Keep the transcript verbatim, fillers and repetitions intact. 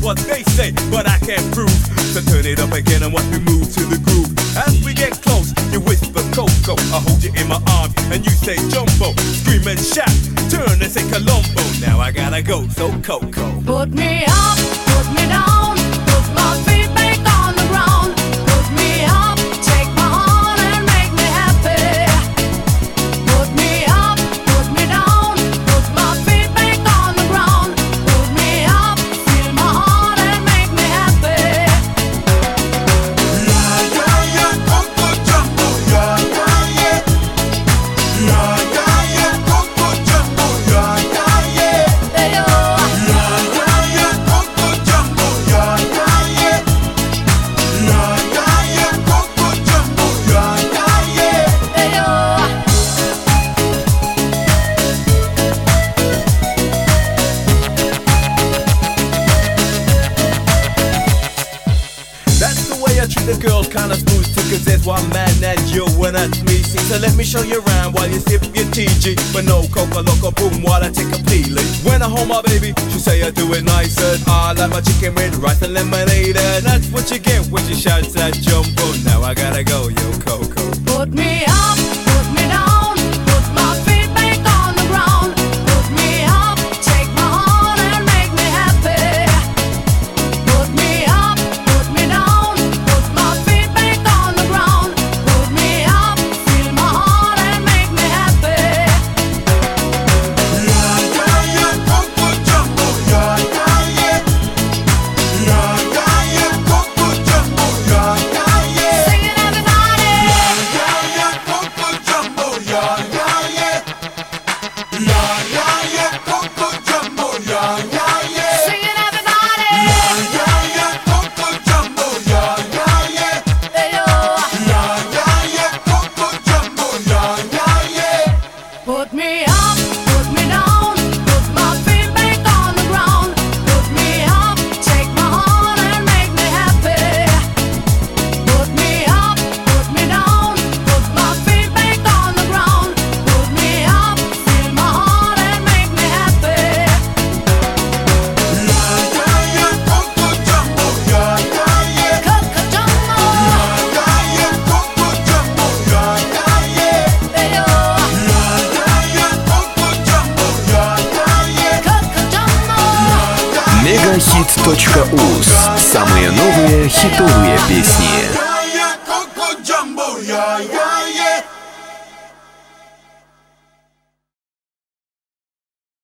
what they say, but I can't prove. So turn it up again and watch me move to the groove. As we get close, you whisper Coco, I hold you in my arms and you say Jumbo. Scream and shout, turn and say Colombo. Now I gotta go, so Coco. Put me up, put me down, put my feet back on the ground. Put me up, take my hand and make me happy. Put me up, put me down, put my feet back on the ground. Put me up, feel my heart and make me happy. Yeah, yeah, yeah, Coco Jumbo, yeah, yeah, yeah. Yeah, yeah, yeah, Coco Jumbo, yeah, yeah, yeah. Hey, oh. Yeah, yeah, yeah, Coco Jumbo, yeah, yeah, yeah. Yeah, yeah, yeah, Coco Jumbo, yeah, yeah, yeah. Hey, oh. That's the way I treat a girl, kinda smooth too, cause there's one man that you and that's me. See, so let me show you around while you sip your T G. But no coca loco boom while I take a peeling. When I hold my baby, she say I do it nicer. I like my chicken with rice and lemonade, and that's what you get when she shouts at Jumbo. Now I gotta go, yo Coco. Put me up, put me down, put my feet back on the ground. Put me up, take my hand and make me happy. Put me up, put me down, put my feet back on the ground. Put me up, feel my heart and make me happy. Yeah, yeah, yeah, Coco Jumbo, yeah, yeah, yeah. Yeah, yeah, yeah, Coco Jumbo, yeah, yeah, yeah. Sing it, everybody. Yeah, yeah, Coco Jumbo, yeah, yeah, yeah. Yeah, yeah, yeah, Coco Jumbo, yeah, yeah, yeah. Sing it, everybody. Yeah, yeah, yeah, Coco Jumbo, yeah, yeah, yeah. Hey, oh. Yeah, yeah, yeah, Coco Jumbo, yeah, yeah, yeah. Put me up, put me down, put my feet back on the ground. Put me up, take my hand and make me happy. Put me up, put me down, put my feet back on the ground. Put me up, feel my heart and make me happy. Yeah, yeah, yeah, Coco Jumbo, yeah, yeah, yeah. Coco Jumbo, Yeah, yeah, yeah, Coco Jumbo, yeah, yeah, yeah. hey, oh. Yeah, yeah, yeah, Coco Jumbo, yeah, yeah, yeah. Coco Jumbo. мегахит точка уз. Самые новые хитовые песни.